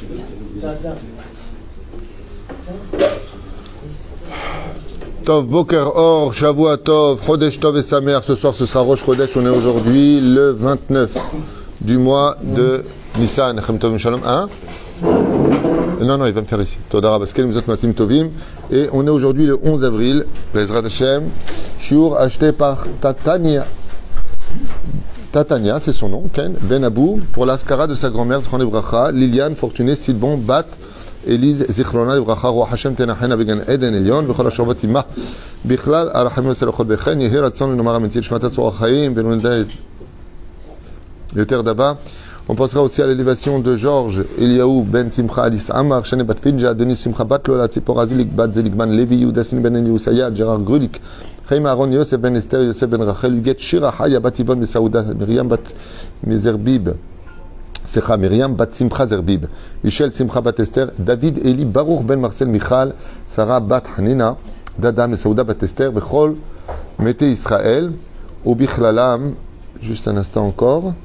Tov Boker Or, Shavua Tov, Chodesh Tov et Samer. Ce soir, ce sera Rosh Chodesh. On est aujourd'hui le 29 du mois de Nissan. Hein? Non, il va me faire ici. Todara Baskel, Mizot Masim Tovim. Et on est aujourd'hui le 11 avril. Bezrat Hashem. Shiur acheté par Tatania. Tatania, c'est son nom. Ken Ben Abou. Pour l'Askara de sa grand-mère, Zchron Bracha, Liliane Fortuné Sidbon Bat. Élise Zichrona Ibracha Roi Hashem Tenachena Began Eden Elion Bechol HaShavat Imah Bichlal Arachamim Selachot Bechen Yehi Ratzon Nomar Amentil Shmatat Tzorach Chaim Benunelda Yoter Daba. On pensera aussi à l'élévation de Georges Eliaou Ben Simcha Alice Amar Shane Bat Finja Denis Simcha Bat Lola Tzipora Zilik Bat Zeligman Levi Yudasin Ben Eliou Sayad Gérard Grulik Chaim Aaron Yosef Ben Esther Yosef Ben Rachel Huguet Shira Haya Bat Yvonne Mesaouda Myriam Bat Mizerbib Secha Myriam Bat Simcha Zerbib, Michel Simcha Bat Esther, David Eli Baruch Ben Marcel Michal, Sarah Bat Hanina, Dada Mesaouda Bat Esther, Bechol Mete Israël, Obichlalam, juste un instant encore.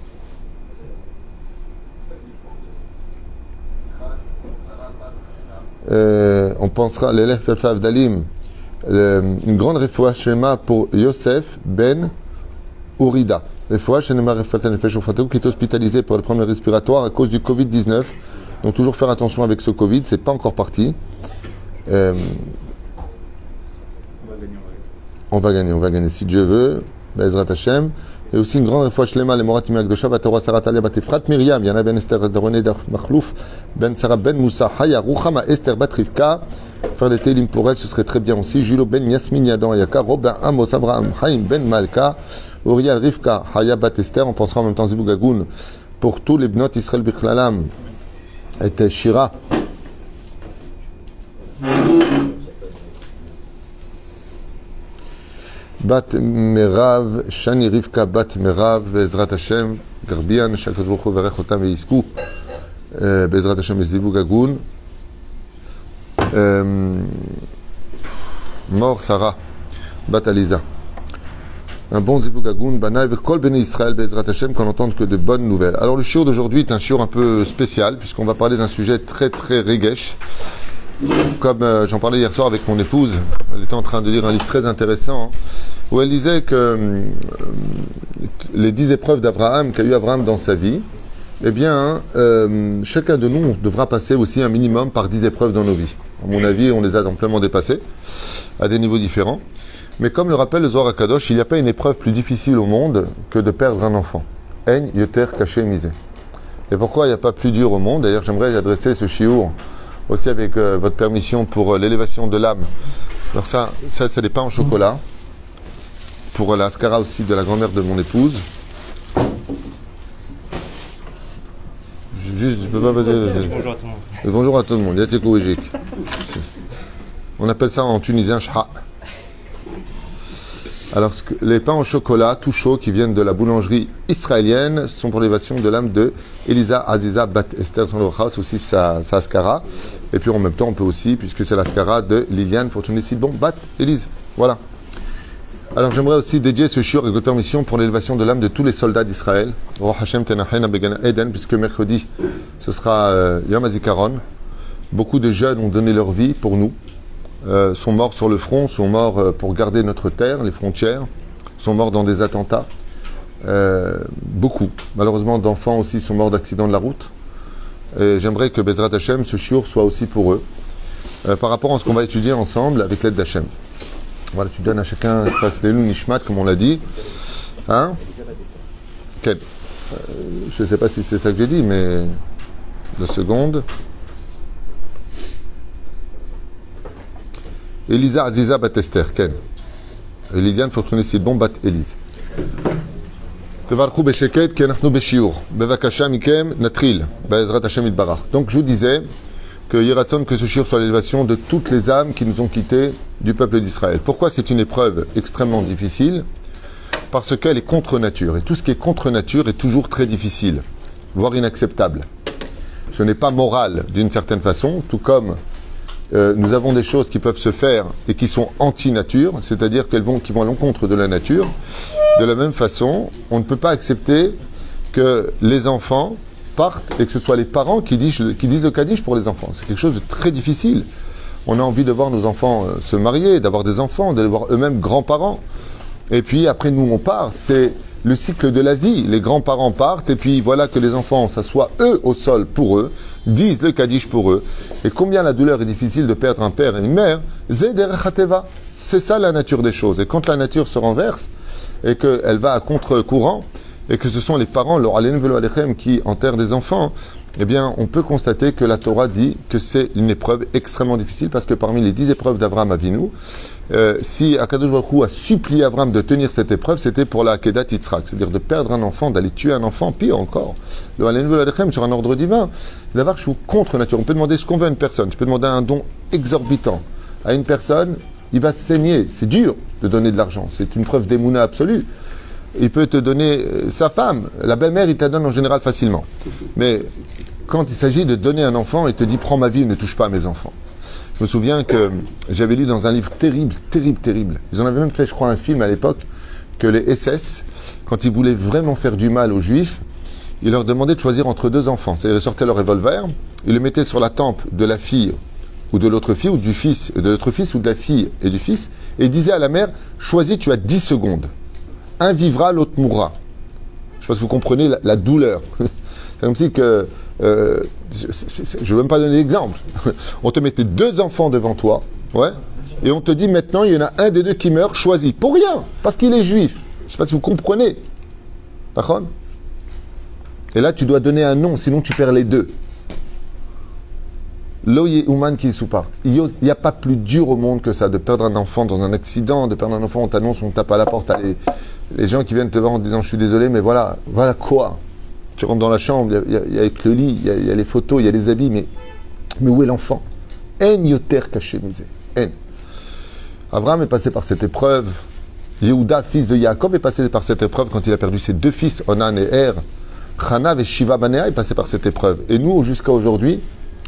On pensera l'élève Felfav Dalim, une grande refoua schéma pour Yosef Ben Ourida. Les fois, qui est hospitalisé pour le problème respiratoire à cause du Covid-19. Donc toujours faire attention avec ce Covid, c'est pas encore parti. On va gagner si Dieu veut. Bezrat Hashem. Et aussi une grande fois Shlema, les Moratim Akdosha, Batora Saratalia, Batifrat Myriam, Yana Ben Esther, René Makhlouf, Ben Sarah Ben Moussa, Haya, Ruchama Esther Batrivka. Faire des télim pour elle, ce serait très bien aussi. Julo Ben Yasmin Yadan Yaka, Robin Amos Abraham, Haïm Ben Malka. Uriel Rivka, Haya Bat Esther, on pensera en même temps Zibou Gagoun pour tous les Bnot Israël Bichlalam et Shira. Bat Merav, Shani Rivka Bat Merav, Bezrat Hashem, Garbian, Shalkash Baruch Hu Verech Otam Veisku, Bezrat Hashem Zibou Gagoun, Mort Sarah, Bat Aliza. Un bon Zivou Gagoun, Bana, avec Kol Bene Israël, Bezrat Hashem, qu'on n'entende que de bonnes nouvelles. Alors le shiur d'aujourd'hui est un shiur un peu spécial, puisqu'on va parler d'un sujet très très regesh. Comme j'en parlais hier soir avec mon épouse, elle était en train de lire un livre très intéressant, où elle disait que les 10 épreuves d'Abraham, qu'a eu Abraham dans sa vie, eh bien, chacun de nous devra passer aussi un minimum par 10 épreuves dans nos vies. À mon avis, on les a amplement dépassées, à des niveaux différents. Mais comme le rappelle le Zohar HaKadosh, il n'y a pas une épreuve plus difficile au monde que de perdre un enfant. En yoter caché misé. Et pourquoi il n'y a pas plus dur au monde? D'ailleurs, j'aimerais adresser ce shiur aussi avec votre permission pour l'élévation de l'âme. Alors ça c'est des pains au chocolat. Pour la askara aussi de la grand-mère de mon épouse. Juste, je peux pas passer. Bonjour à tout le monde. Bonjour à tout le monde. Yatekou Ejik. On appelle ça en tunisien shha. Alors, les pains au chocolat tout chaud qui viennent de la boulangerie israélienne sont pour l'élévation de l'âme de Elisa Aziza Bat Esther, c'est aussi sa askara. Et puis en même temps, on peut aussi, puisque c'est l'askara de Liliane Fortuné Sidbon Bat Élise. Voilà. Alors, j'aimerais aussi dédier ce shiur avec votre permission pour l'élévation de l'âme de tous les soldats d'Israël. Roi Hashem Tenachen Began Eden, puisque mercredi, ce sera Yom HaZikaron. Beaucoup de jeunes ont donné leur vie pour nous. Sont morts sur le front, sont morts pour garder notre terre, les frontières, sont morts dans des attentats. Beaucoup, malheureusement, d'enfants aussi sont morts d'accidents de la route. Et j'aimerais que Bezrat Hashem, ce shiur, soit aussi pour eux, par rapport à ce qu'on va étudier ensemble avec l'aide d'Hashem. Voilà, tu donnes à chacun face les Nishmat, comme on l'a dit. Hein? Quel je ne sais pas si c'est ça que j'ai dit, mais 2 secondes. Elisa Aziza Bat Esther, Ken. Liliane Fortuné Sidbon Bat Élise. Tevarchou Besheket, Kenachnu Beshiur. Bevakasha Mikem Natril. Be'ezrat Hashem Itbarach. Donc je vous disais que Yeratzon, que ce shiur soit l'élévation de toutes les âmes qui nous ont quittés du peuple d'Israël. Pourquoi c'est une épreuve extrêmement difficile? Parce qu'elle est contre nature. Et tout ce qui est contre nature est toujours très difficile, voire inacceptable. Ce n'est pas moral d'une certaine façon, tout comme nous avons des choses qui peuvent se faire et qui sont anti-nature, c'est-à-dire qui vont à l'encontre de la nature. De la même façon, on ne peut pas accepter que les enfants partent et que ce soit les parents qui disent le Kaddish pour les enfants. C'est quelque chose de très difficile. On a envie de voir nos enfants se marier, d'avoir des enfants, de les voir eux-mêmes grands-parents. Et puis après, nous, on part. C'est le cycle de la vie. Les grands-parents partent et puis voilà que les enfants s'assoient eux au sol pour eux, disent le Kaddish pour eux. Et combien la douleur est difficile de perdre un père et une mère. C'est ça la nature des choses. Et quand la nature se renverse et qu'elle va à contre-courant et que ce sont les parents, qui enterrent des enfants, eh bien, on peut constater que la Torah dit que c'est une épreuve extrêmement difficile parce que parmi les 10 épreuves d'Avraham Avinu, si Akadosh Baruch Hu a supplié Avraham de tenir cette épreuve, c'était pour la Akedat Yitzhak, c'est-à-dire de perdre un enfant, d'aller tuer un enfant, pire encore. Le Alenu Alechem sur un ordre divin, c'est d'avoir contre nature. On peut demander ce qu'on veut à une personne, tu peux demander un don exorbitant à une personne, il va saigner, c'est dur de donner de l'argent, c'est une preuve d'émouna absolue. Il peut te donner sa femme, la belle-mère, il te la donne en général facilement. Mais quand il s'agit de donner un enfant, il te dit « prends ma vie, ne touche pas à mes enfants ». Je me souviens que j'avais lu dans un livre terrible. Ils en avaient même fait, je crois, un film à l'époque, que les SS, quand ils voulaient vraiment faire du mal aux Juifs, ils leur demandaient de choisir entre deux enfants. C'est-à-dire, ils sortaient leur revolver, ils le mettaient sur la tempe de la fille ou de l'autre fille, ou du fils, de l'autre fils, ou de la fille et du fils, et ils disaient à la mère « choisis, tu as 10 secondes. Un vivra, l'autre mourra. » Je ne sais pas si vous comprenez la douleur. C'est comme si que... je ne veux même pas donner d'exemple. On te mettait 2 enfants devant toi, ouais, et on te dit maintenant, il y en a un des 2 qui meurt, choisis. Pour rien, parce qu'il est juif. Je ne sais pas si vous comprenez. D'accord ? Et là, tu dois donner un nom, sinon tu perds les 2. Loye Ouman qui soupa. Il n'y a pas plus dur au monde que ça, de perdre un enfant dans un accident, de perdre un enfant, on t'annonce, on tape à la porte, les gens qui viennent te voir en disant je suis désolé, mais voilà quoi. Tu rentres dans la chambre, il y a avec le lit, il y a les photos, il y a les habits, mais où est l'enfant? En yoter kachemisé. En. Abraham est passé par cette épreuve. Yehuda, fils de Yaakov, est passé par cette épreuve quand il a perdu ses 2 fils, Onan et Er. Chanav et Shiva Banea est passé par cette épreuve. Et nous, jusqu'à aujourd'hui,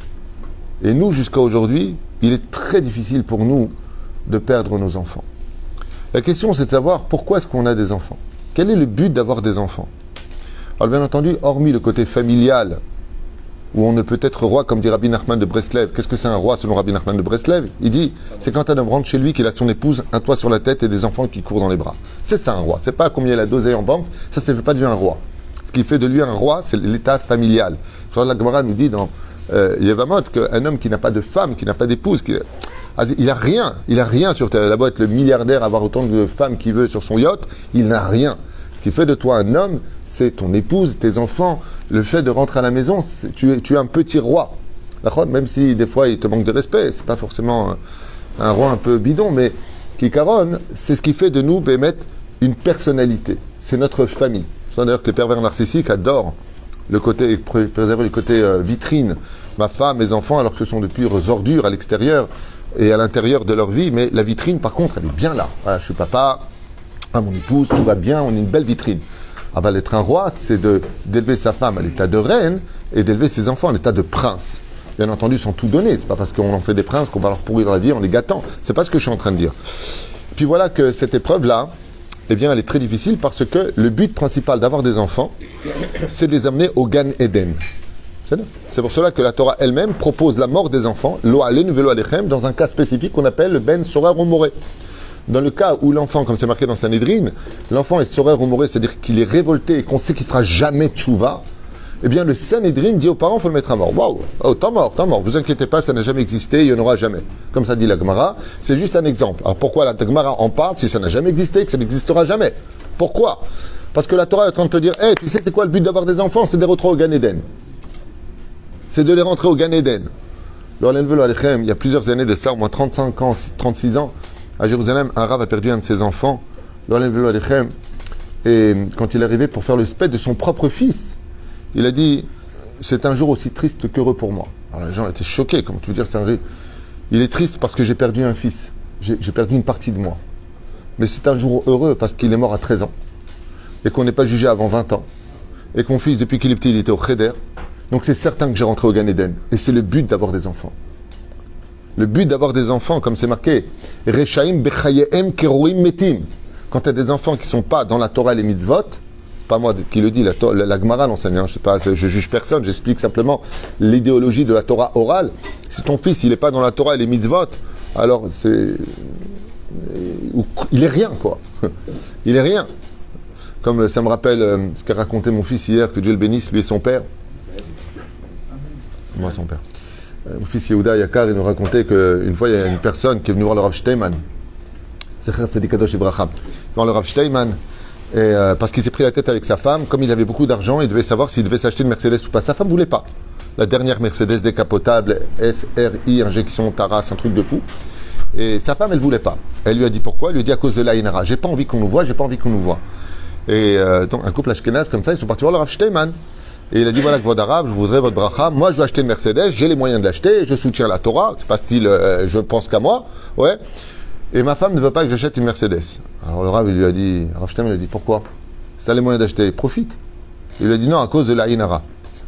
il est très difficile pour nous de perdre nos enfants. La question, c'est de savoir pourquoi est-ce qu'on a des enfants? Quel est le but d'avoir des enfants? Alors bien entendu, hormis le côté familial, où on ne peut être roi, comme dit Rabbi Nachman de Breslev. Qu'est-ce que c'est un roi selon Rabbi Nachman de Breslev? Il dit, c'est quand un homme rentre chez lui qu'il a son épouse, un toit sur la tête et des enfants qui courent dans les bras. C'est ça un roi. C'est pas combien il a d'oseille en banque, ça ne fait pas de lui un roi. Ce qui fait de lui un roi, c'est l'état familial. La Gemara nous dit dans Yevamot qu'un homme qui n'a pas de femme, qui n'a pas d'épouse, il n'a rien sur terre. Il a beau être le milliardaire, avoir autant de femmes qu'il veut sur son yacht, il n'a rien. Ce qui fait de toi un homme, c'est ton épouse, tes enfants, le fait de rentrer à la maison, tu es un petit roi. D'accord ? Même si des fois il te manque de respect, c'est pas forcément un roi un peu bidon, mais Kikaron, c'est ce qui fait de nous mettre une personnalité. C'est notre famille. C'est d'ailleurs que les pervers narcissiques adorent préserver le côté vitrine. Ma femme, mes enfants, alors que ce sont de pures ordures à l'extérieur et à l'intérieur de leur vie, mais la vitrine, par contre, elle est bien là. Voilà, je suis papa, mon épouse, tout va bien, on est une belle vitrine. Ah ben, être un roi, c'est d'élever sa femme à l'état de reine et d'élever ses enfants à l'état de prince. Bien entendu, sans tout donner. C'est pas parce qu'on en fait des princes qu'on va leur pourrir la vie en les gâtant. C'est pas ce que je suis en train de dire. Puis voilà que cette épreuve-là, eh bien, elle est très difficile parce que le but principal d'avoir des enfants, c'est de les amener au Gan Eden. C'est pour cela que la Torah elle-même propose la mort des enfants, lo alenu velo alechem, dans un cas spécifique qu'on appelle le Ben Sorer ou Moré. Dans le cas où l'enfant, comme c'est marqué dans Sanhedrin, l'enfant est Sorer ou Moré, c'est-à-dire qu'il est révolté et qu'on sait qu'il ne fera jamais tchouva, eh bien le Sanhedrin dit aux parents, il faut le mettre à mort. Waouh, oh, t'es mort, vous inquiétez pas, ça n'a jamais existé, il n'y en aura jamais. Comme ça dit la Gemara, c'est juste un exemple. Alors pourquoi la Gemara en parle si ça n'a jamais existé, que ça n'existera jamais? Pourquoi? Parce que la Torah est en train de te dire, tu sais c'est quoi le but d'avoir des enfants? C'est de les rentrer au Gan Eden. C'est de les rentrer au Gan Eden. Il y a plusieurs années de ça, au moins 35 ans, 36 ans, à Jérusalem, un rav a perdu un de ses enfants. Et quand il est arrivé pour faire le spect de son propre fils, il a dit, c'est un jour aussi triste qu'heureux pour moi. Alors les gens étaient choqués, comme tu veux dire, il est triste parce que j'ai perdu un fils. J'ai perdu une partie de moi. Mais c'est un jour heureux parce qu'il est mort à 13 ans. Et qu'on n'est pas jugé avant 20 ans. Et que mon fils, depuis qu'il est petit, il était au Cheder. Donc c'est certain que j'ai rentré au Gan Eden. Et c'est le but d'avoir des enfants. Le but d'avoir des enfants, comme c'est marqué, Rechaim bechayehem keroim metim. Quand tu as des enfants qui ne sont pas dans la Torah et les mitzvot, pas moi qui le dit, la Gemara l'enseigne, hein, je juge personne, j'explique simplement l'idéologie de la Torah orale. Si ton fils, il n'est pas dans la Torah et les mitzvot, alors il est rien, quoi. Il est rien. Comme ça me rappelle ce qu'a raconté mon fils hier, que Dieu le bénisse, lui et son père. Moi, son père. Mon fils Yehuda Yakar, il nous racontait qu'une fois, il y a une personne qui est venue voir le Rav Steinman. C'est Cher Tzadi Kadosh Ibraham. Voir le Rav Steinman, et, parce qu'il s'est pris la tête avec sa femme. Comme il avait beaucoup d'argent, il devait savoir s'il devait s'acheter une Mercedes ou pas. Sa femme ne voulait pas. La dernière Mercedes décapotable, SRI, injection Taras, un truc de fou. Et sa femme, elle ne voulait pas. Elle lui a dit pourquoi? Elle lui a dit à cause de l'Aïnara. J'ai pas envie qu'on nous voit, j'ai pas envie qu'on nous voit. Et donc, un couple ashkénaze comme ça, ils sont partis voir le Rav Steinman. Et il a dit, voilà, Kvod Arav, je voudrais votre bracha. Moi, je vais acheter une Mercedes, j'ai les moyens de l'acheter, je soutiens la Torah. C'est pas style, je pense qu'à moi. Ouais. Et ma femme ne veut pas que j'achète une Mercedes. Alors le Rav, il lui a dit, Rav Steinman, il a dit, pourquoi? Si tu as les moyens d'acheter, profite. Il lui a dit, non, à cause de la Hinara.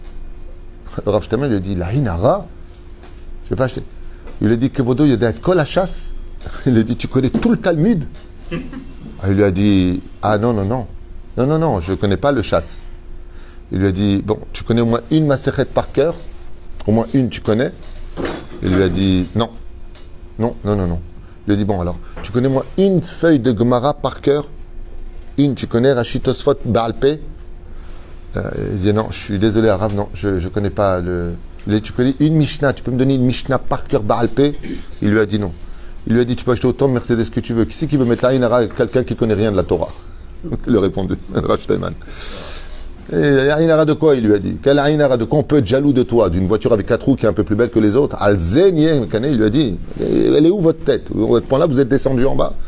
Le Rav Steinman lui a dit, la Hinara? Je ne vais pas acheter. Il lui a dit, Kevodo, il y a des kol à chasse. Il lui a dit, tu connais tout le Talmud? Il lui a dit, ah non, non, non. Non, non, non, je ne connais pas le chasse. Il lui a dit, bon, tu connais au moins une Masechet par cœur? Au moins une, tu connais? Il lui a dit, non. Non, non, non, non. Il lui a dit, bon, alors, tu connais au moins une feuille de Gemara par cœur? Une, tu connais Rashi Tosfot Baal Peh? Il dit, non, je suis désolé, Arabe, non, je ne connais pas le... Il a dit, tu connais une Mishnah, tu peux me donner une Mishnah par cœur Baal Peh? Il lui a dit, non. Il lui a dit, tu peux acheter autant de Mercedes que tu veux. Qui c'est qui veut mettre la Inara? Quelqu'un qui ne connaît rien de la Torah. Il lui a répondu, Rav Steinman. Et Aïnara de quoi? Il lui a dit. Quelle Aïnara de quoi? On peut être jaloux de toi, d'une voiture avec 4 roues qui est un peu plus belle que les autres. Al-Zenye, il lui a dit. Elle est où votre tête? À ce point-là, vous êtes descendu en bas.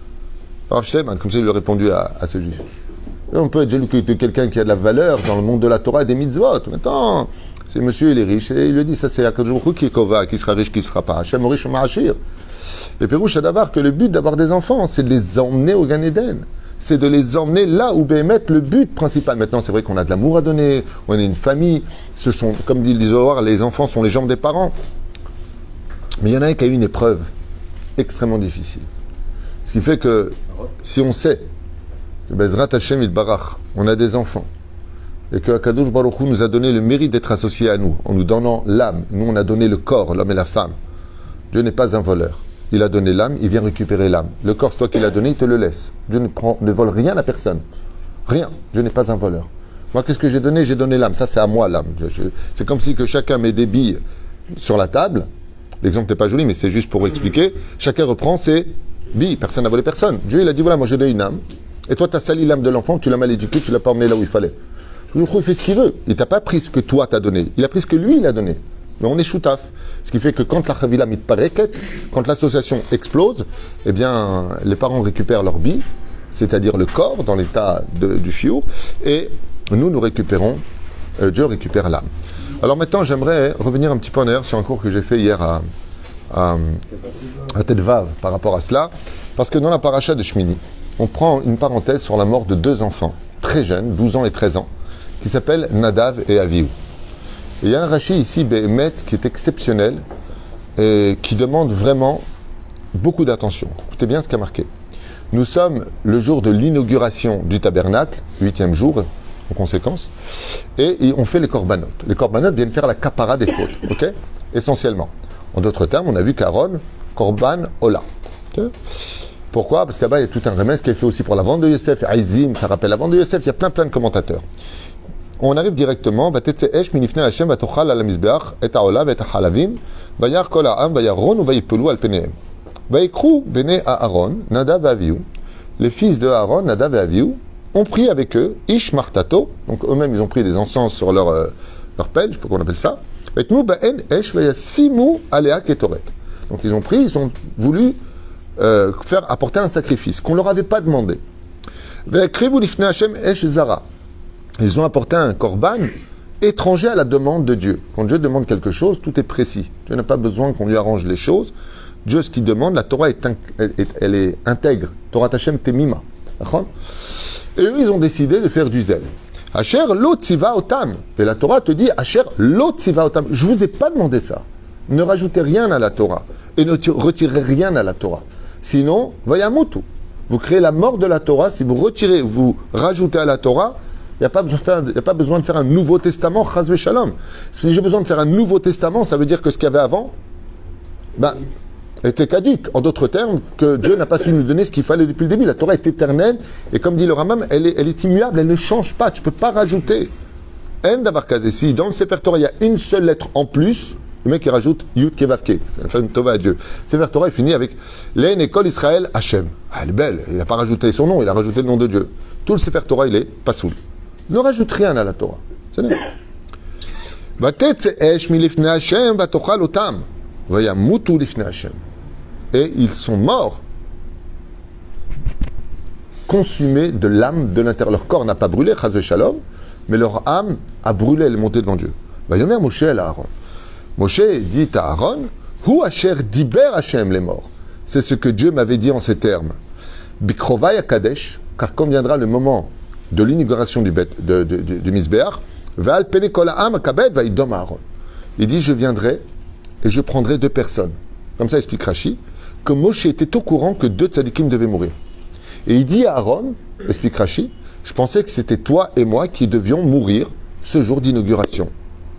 Rav Steinman, comme ça, il lui a répondu à ce juif. Et on peut être jaloux de quelqu'un qui a de la valeur dans le monde de la Torah et des mitzvot. Maintenant, c'est monsieur, il est riche. Et il lui a dit, ça c'est Akadosh Baruch Hu qui est kova, qui sera riche, qui ne sera pas. Hachem riche ou ma'achir. Et Pérouche a d'avoir que le but d'avoir des enfants, c'est de les emmener au Gan Eden. C'est de les emmener là où Béhémet, le but principal. Maintenant, c'est vrai qu'on a de l'amour à donner, on est une famille. Ce sont, comme dit l'Isoar, les enfants sont les jambes des parents. Mais il y en a un qui a eu une épreuve extrêmement difficile. Ce qui fait que, si on sait que Bezrat Hashem Yitbarach, on a des enfants, et que Akadosh Baruch Hu nous a donné le mérite d'être associé à nous, en nous donnant l'âme, nous on a donné le corps, l'homme et la femme. Dieu n'est pas un voleur. Il a donné l'âme, il vient récupérer l'âme. Le corps, c'est toi qui l'as donné, il te le laisse. Dieu ne vole rien à personne. Rien. Dieu n'est pas un voleur. Moi, qu'est-ce que j'ai donné? J'ai donné l'âme. Ça, c'est à moi, l'âme. C'est comme si que chacun met des billes sur la table. L'exemple n'est pas joli, mais c'est juste pour expliquer. Chacun reprend ses billes. Personne n'a volé personne. Dieu, il a dit, voilà, moi, j'ai donné une âme. Et toi, tu as sali l'âme de l'enfant, tu l'as mal éduqué, tu l'as pas emmené là où il fallait. Le il fait ce qu'il veut. Il t'a pas pris ce que toi, t'as donné. Il a pris ce que lui, il a donné. Mais on est choutaf. Ce qui fait que quand la chavila mitpareket, quand l'association explose, eh bien, les parents récupèrent leur billes, c'est-à-dire le corps dans l'état du chiour, et nous récupérons, Dieu récupère l'âme. Alors maintenant, j'aimerais revenir un petit peu en arrière sur un cours que j'ai fait hier à Tedvav par rapport à cela, parce que dans la paracha de Shmini, on prend une parenthèse sur la mort de 2 enfants, très jeunes, 12 ans et 13 ans, qui s'appellent Nadav et Avihu. Et il y a un Rashi ici, Béhémet, qui est exceptionnel et qui demande vraiment beaucoup d'attention. Écoutez bien ce qu'il y a marqué. Nous sommes le jour de l'inauguration du tabernacle, 8e jour en conséquence, et on fait les korbanot. Les korbanot viennent faire la kapara des fautes, ok? Essentiellement. En d'autres termes, on a vu qu'Aaron, korban ola. Okay? Pourquoi? Parce que là-bas, il y a tout un remède qui est fait aussi pour la vente de Yosef, Aizim, ça rappelle la vente de Yosef, il y a plein de commentateurs. On arrive directement, Vatetseesh minifne Hashem vatochal al mizbeach et haola et halavim vayar kol ha'am vayaron ou vayipelu al penehem vayikru bene Aaron Nadav et Avihu. Les fils de Aaron, Nadav et Avihu, ont pris avec eux Ish Martato, donc eux-mêmes ils ont pris des encens sur leur pelle, je sais pas comment on appelle ça. Vetnu ba'en esh vayasimu alea ketoret. Donc ils ont pris, ils ont voulu apporter un sacrifice qu'on leur avait pas demandé. Vayakrivu lifne Hashem esh zara. Ils ont apporté un korban étranger à la demande de Dieu. Quand Dieu demande quelque chose, tout est précis. Dieu n'a pas besoin qu'on lui arrange les choses. Dieu, ce qu'il demande, la Torah elle est intègre. Torah Hashem temima. Et eux, ils ont décidé de faire du zèle. Asher lo tziva otam. Et la Torah te dit, Asher lo tziva otam. Je ne vous ai pas demandé ça. Ne rajoutez rien à la Torah. Et ne retirez rien à la Torah. Sinon, vayamutu. Vous créez la mort de la Torah. Si vous retirez, vous rajoutez à la Torah, Il n'y a pas besoin de faire un nouveau testament, chas shalom. Si j'ai besoin de faire un nouveau testament, ça veut dire que ce qu'il y avait avant, était caduque. En d'autres termes, que Dieu n'a pas su nous donner ce qu'il fallait depuis le début. La Torah est éternelle, et comme dit le Rambam, elle est immuable, elle ne change pas. Tu ne peux pas rajouter. En davar si dans le Sefer Torah, il y a une seule lettre en plus, le mec il rajoute Yud Kevavke, faire une tova à Dieu. Le Sefer Torah est fini avec L'en École Israël Hachem. Ah, elle est belle, il n'a pas rajouté son nom, il a rajouté le nom de Dieu. Tout le Sefer Torah, il est pasoul. Ne rajoute rien à la Torah. C'est bien. Et ils sont morts, consumés de l'âme de l'intérieur. Leur corps n'a pas brûlé, chas shalom, mais leur âme a brûlé, elle est montée devant Dieu. Yomer Moshe à Aaron. Moshe dit à Aaron, Hu asher diber Hashem les morts. C'est ce que Dieu m'avait dit en ces termes. Bikrovai Kadesh, car quand viendra le moment de l'inauguration du Misbéach, Val pene kol ha'am kabed vaïdom Aaron. Il dit, je viendrai et je prendrai 2 personnes. Comme ça explique Rashi, que Moshe était au courant que 2 tzadikim devaient mourir. Et il dit à Aaron, explique Rashi, je pensais que c'était toi et moi qui devions mourir ce jour d'inauguration.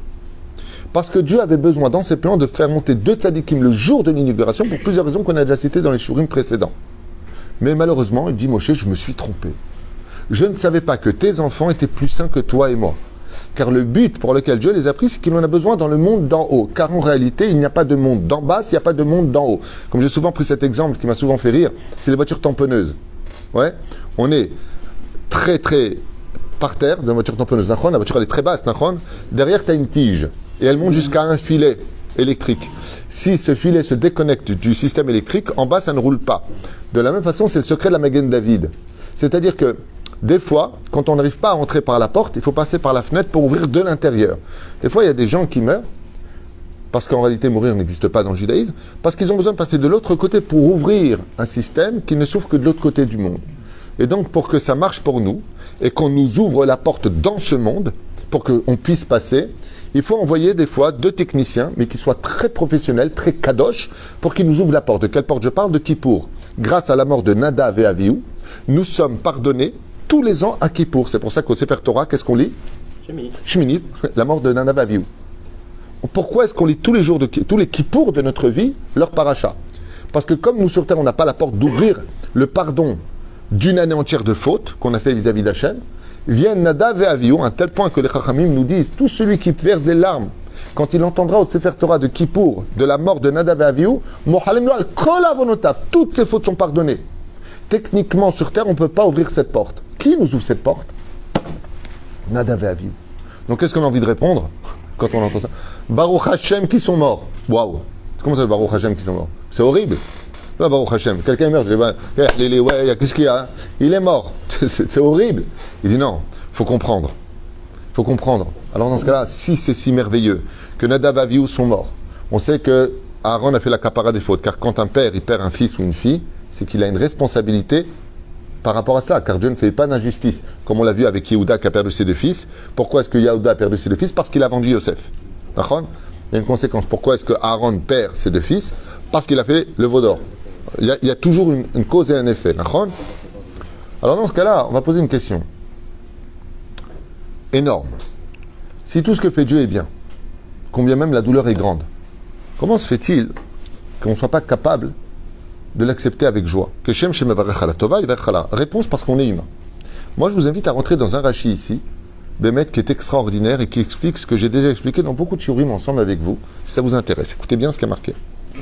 Parce que Dieu avait besoin dans ses plans de faire monter 2 tzadikim le jour de l'inauguration pour plusieurs raisons qu'on a déjà citées dans les shurim précédents. Mais malheureusement, il dit Moshe, je me suis trompé. Je ne savais pas que tes enfants étaient plus saints que toi et moi. Car le but pour lequel Dieu les a pris, c'est qu'il en a besoin dans le monde d'en haut. Car en réalité, il n'y a pas de monde d'en bas, il n'y a pas de monde d'en haut. Comme j'ai souvent pris cet exemple qui m'a souvent fait rire, c'est les voitures tamponneuses. Ouais, on est très par terre dans la voiture tamponneuse. La voiture elle est très basse. Derrière, tu as une tige et elle monte jusqu'à un filet électrique. Si ce filet se déconnecte du système électrique, en bas, ça ne roule pas. De la même façon, c'est le secret de la Magen David. C'est-à-dire que des fois, quand on n'arrive pas à entrer par la porte, il faut passer par la fenêtre pour ouvrir de l'intérieur. Des fois, il y a des gens qui meurent, parce qu'en réalité, mourir n'existe pas dans le judaïsme, parce qu'ils ont besoin de passer de l'autre côté pour ouvrir un système qui ne s'ouvre que de l'autre côté du monde. Et donc, pour que ça marche pour nous, et qu'on nous ouvre la porte dans ce monde, pour qu'on puisse passer, il faut envoyer des fois 2 techniciens, mais qui soient très professionnels, très kadosh, pour qu'ils nous ouvrent la porte. De quelle porte je parle? De Kippour. Grâce à la mort de Nadav et Avihu, nous sommes pardonnés tous les ans à Kippour. C'est pour ça qu'au Sefer Torah, qu'est-ce qu'on lit? Shmini, la mort de Nadav et Avihu. Pourquoi est-ce qu'on lit tous les jours, tous les Kippour de notre vie, leur paracha? Parce que comme nous sur terre, on n'a pas la porte d'ouvrir le pardon d'une année entière de faute qu'on a fait vis-à-vis d'Hachem, viennent Nadav et Avihu, à un tel point que les Chachamim nous disent, tout celui qui verse des larmes, quand il entendra au Sefer Torah de Kippour, de la mort de Nadav et Avihu, toutes ses fautes sont pardonnées. Techniquement, sur terre, on ne peut pas ouvrir cette porte. Qui nous ouvre cette porte? Nadav et Avihu. Donc, qu'est-ce qu'on a envie de répondre quand on entend ça? Baruch Hashem qui sont morts. Waouh! Comment ça, Baruch Hashem qui sont morts? C'est horrible. Baruch Hashem, quelqu'un meurt. Qu'est-ce qu'il y a? Il est mort. C'est horrible. Il dit non, il faut comprendre. Il faut comprendre. Alors, dans ce cas-là, si c'est si merveilleux que Nadav et Avihu sont morts, on sait que Aaron a fait la capara des fautes. Car quand un père il perd un fils ou une fille, c'est qu'il a une responsabilité par rapport à ça, car Dieu ne fait pas d'injustice. Comme on l'a vu avec Yehuda qui a perdu ses 2 fils. Pourquoi est-ce que Yehuda a perdu ses 2 fils? Parce qu'il a vendu Yosef. D'accord? Il y a une conséquence. Pourquoi est-ce que Aaron perd ses 2 fils? Parce qu'il a fait le veau d'or. Il y a toujours une cause et un effet. D'accord? Alors dans ce cas-là, on va poser une question. Énorme. Si tout ce que fait Dieu est bien, combien même la douleur est grande, comment se fait-il qu'on ne soit pas capable de l'accepter avec joie? Que Shem Shem Avarech Ala Tova, réponse parce qu'on est humain. Moi, je vous invite à rentrer dans un Rashi ici, Bémet, qui est extraordinaire et qui explique ce que j'ai déjà expliqué dans beaucoup de shurim ensemble avec vous, si ça vous intéresse. Écoutez bien ce qui est marqué.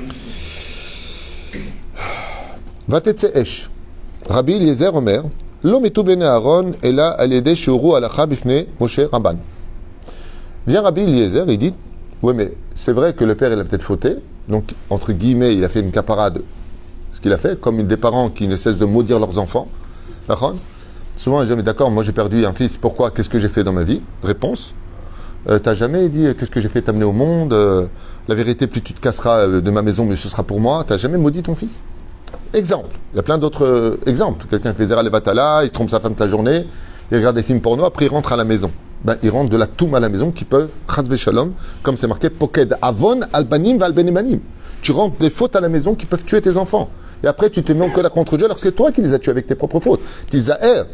Vatetse Esh. Rabbi Eliezer Omer, Lo metu bene Aaron, ela alede shuru alacha bifne Moshe Rabban. Vient Rabbi Eliezer et dit, ouais, mais c'est vrai que le père, il a peut-être fauté, donc, entre guillemets, il a fait une caparade. Ce qu'il a fait, comme des parents qui ne cessent de maudire leurs enfants. D'accord? Souvent, ils disent, mais d'accord, moi j'ai perdu un fils, pourquoi? Qu'est-ce que j'ai fait dans ma vie? Réponse, t'as jamais dit, qu'est-ce que j'ai fait t'amener au monde? La vérité, plus tu te casseras de ma maison, mieux ce sera pour moi. T'as jamais maudit ton fils? Exemple. Il y a plein d'autres exemples. Quelqu'un fait Zera Levatala, il trompe sa femme toute la journée, il regarde des films porno, après il rentre à la maison. Il rentre de la toum à la maison qui peuvent, chas v'shalom, comme c'est marqué, poked avon albanim valbenemanim. Tu rentres des fautes à la maison qui peuvent tuer tes enfants. Et après, tu te mets en colère contre Dieu alors que c'est toi qui les as tués avec tes propres fautes. Tisaher,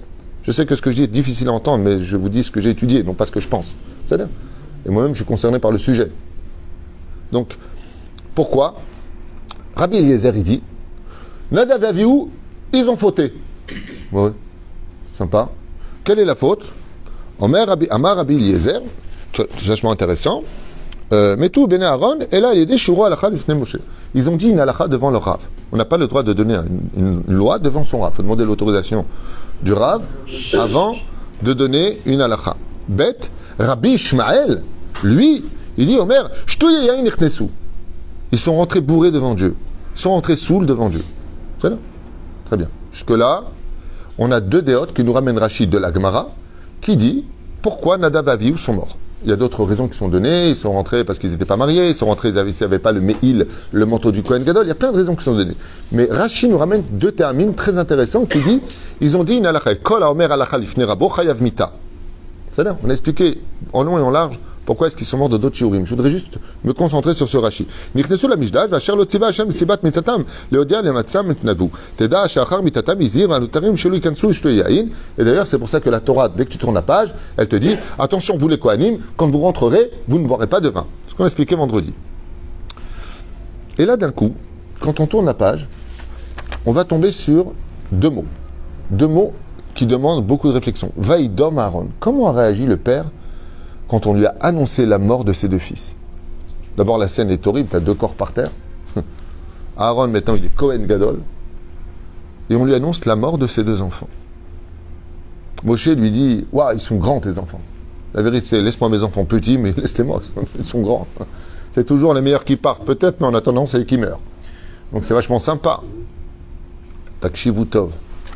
Je sais que ce que je dis est difficile à entendre, mais je vous dis ce que j'ai étudié, non pas ce que je pense. C'est-à-dire, et moi-même, je suis concerné par le sujet. Donc, pourquoi Rabbi Eliezer, il dit, Nadav et Avihu, ils ont fauté. Oui, sympa. Quelle est la faute Amar Rabbi Eliezer, vachement intéressant. Metou ben Aaron, et là, il est des shuro halakha lifnei Moshe. Ils ont dit une halakha devant leur Rav. On n'a pas le droit de donner une loi devant son Rav. Il faut demander l'autorisation du Rav avant de donner une halakha. Bête, Rabbi Ishmael, lui, il dit Omer, shtuye yain ichnesu. Ils sont rentrés bourrés devant Dieu. Ils sont rentrés saouls devant Dieu. C'est là. Très bien. Jusque-là, on a deux déotes qui nous ramènent Rachid de la Gemara, qui dit pourquoi Nadav et Avihu sont morts. Il y a d'autres raisons qui sont données. Ils sont rentrés parce qu'ils n'étaient pas mariés. Ils sont rentrés, ils n'avaient pas le Me'il, le manteau du Kohen Gadol. Il y a plein de raisons qui sont données. Mais Rachid nous ramène deux termines très intéressants qui dit ils ont dit une halakha. Kol haomer halakha lifnei rabo chayav mita. C'est-à-dire, on a expliqué en long et en large pourquoi est-ce qu'ils sont morts de d'autres shiurim. Je voudrais juste me concentrer sur ce Rashi. Nichnesu la mishdav, asher lo tziva Hashem sibat mitzatam, leodia lematzam mitnavu. Teda shachar mitatam izir anutarim shelu ikansu shtoy yain. Et d'ailleurs, c'est pour ça que la Torah, dès que tu tournes la page, elle te dit attention, vous les Kohanim, quand vous rentrerez, vous ne boirez pas de vin. Ce qu'on a expliqué vendredi. Et là, d'un coup, quand on tourne la page, on va tomber sur deux mots. Deux mots qui demandent beaucoup de réflexion. Vaïdom Aaron. Comment a réagi le père quand on lui a annoncé la mort de ses deux fils? D'abord, la scène est horrible, tu as deux corps par terre. Aaron, maintenant, il est Kohen Gadol. Et on lui annonce la mort de ses deux enfants. Moshe lui dit, waouh, ils sont grands tes enfants. La vérité, c'est, laisse-moi mes enfants petits, mais laisse-les-moi, ils sont grands. C'est toujours les meilleurs qui partent, peut-être, mais en attendant, c'est eux qui meurent. Donc c'est vachement sympa. Takshivu Tov.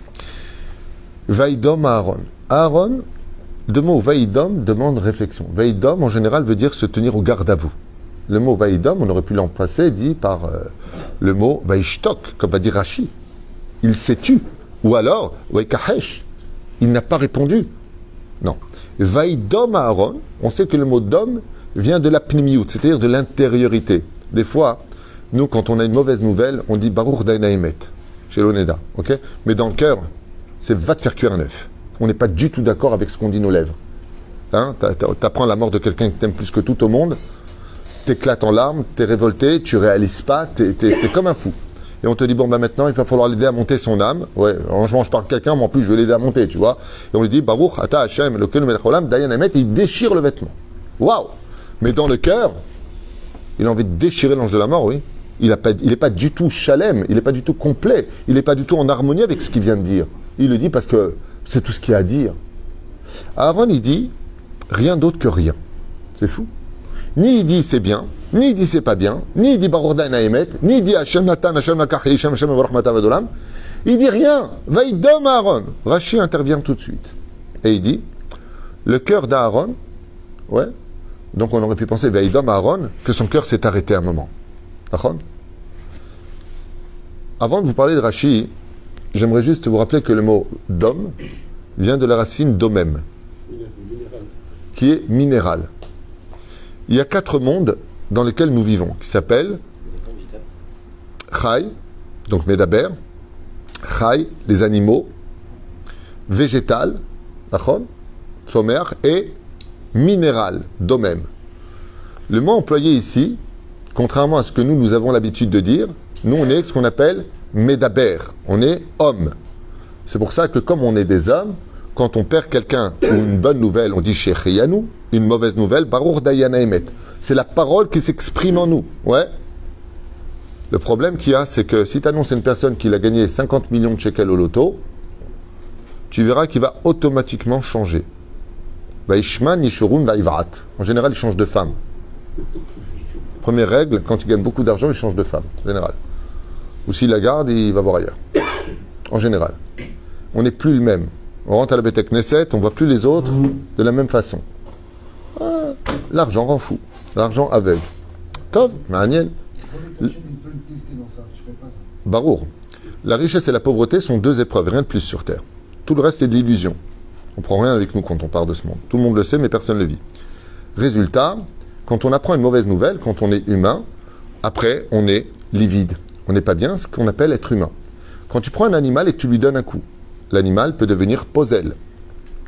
Vaïdom Aaron. Aaron, le mot Vaïdom demande réflexion. Vaïdom, en général, veut dire se tenir au garde à vous. Le mot Vaïdom, on aurait pu l'emplacer, dit par le mot Vaïshtok, comme va dire Rashi. Il s'est tu. Ou alors, Vaïkahesh. Il n'a pas répondu. Non. Vaïdom Aaron, on sait que le mot dom vient de la pnimiout, c'est-à-dire de l'intériorité. Des fois, nous, quand on a une mauvaise nouvelle, on dit Baruch Dainaïmet, chez l'Oneda. Okay, mais dans le cœur, c'est va te faire cuire un œuf. On n'est pas du tout d'accord avec ce qu'on dit nos lèvres. Hein, t'apprends la mort de quelqu'un que t'aimes plus que tout au monde, t'éclates en larmes, t'es révolté, tu réalises pas, t'es comme un fou. Et on te dit, bon, bah maintenant, il va falloir l'aider à monter son âme. Ouais, je parle de quelqu'un, mais en plus, je vais l'aider à monter, tu vois. Et on lui dit, Baruch, Ata Hashem, Elokeinu melech haolam, Dayan Emet, et il déchire le vêtement. Waouh! Mais dans le cœur, il a envie de déchirer l'ange de la mort, oui. Il n'est pas du tout chalem, il n'est pas du tout complet, il n'est pas du tout en harmonie avec ce qu'il vient de dire. Il le dit parce que c'est tout ce qu'il y a à dire. Aaron, il dit rien d'autre que rien. C'est fou. Ni il dit c'est bien, ni il dit c'est pas bien, ni il dit Baruch Dainaïmet, ni il dit Hashem Natan, Hashem Nakach, Hashem Hashem Varachmata Vadolam. Il dit rien. Vaïdom Aaron. Rashi intervient tout de suite. Et il dit le cœur d'Aaron, ouais. Donc on aurait pu penser Vaïdom Aaron que son cœur s'est arrêté un moment. D'accord ? Avant de vous parler de Rashi, j'aimerais juste vous rappeler que le mot dom vient de la racine domem, qui est minéral. Il y a 4 mondes dans lesquels nous vivons, qui s'appellent Chai, donc Medaber, Chai, les animaux, végétal, Somer, et minéral, domem. Le mot employé ici, contrairement à ce que nous avons l'habitude de dire, nous on est ce qu'on appelle Medaber, on est homme. C'est pour ça que comme on est des hommes, quand on perd quelqu'un ou une bonne nouvelle, on dit Shechianu, une mauvaise nouvelle, Baruch Dayana Emet. C'est la parole qui s'exprime en nous. Ouais. Le problème qu'il y a, c'est que si tu annonces à une personne qu'il a gagné 50 millions de shekels au loto, tu verras qu'il va automatiquement changer. Vaishman Yishurun Vaivrat. En général, il change de femme. Première règle, quand il gagne beaucoup d'argent, il change de femme, en général. Ou s'il la garde, il va voir ailleurs. En général. On n'est plus le même. On rentre à la Beth Knesset, on ne voit plus les autres de la même façon. Ah, l'argent rend fou. L'argent aveugle. Tov, Ma'aniel. Barour. La richesse et la pauvreté sont 2 épreuves, rien de plus sur Terre. Tout le reste, c'est de l'illusion. On ne prend rien avec nous quand on part de ce monde. Tout le monde le sait, mais personne ne le vit. Résultat, quand on apprend une mauvaise nouvelle, quand on est humain, après, on est livide. On n'est pas bien, ce qu'on appelle être humain. Quand tu prends un animal et que tu lui donnes un coup, l'animal peut devenir posel.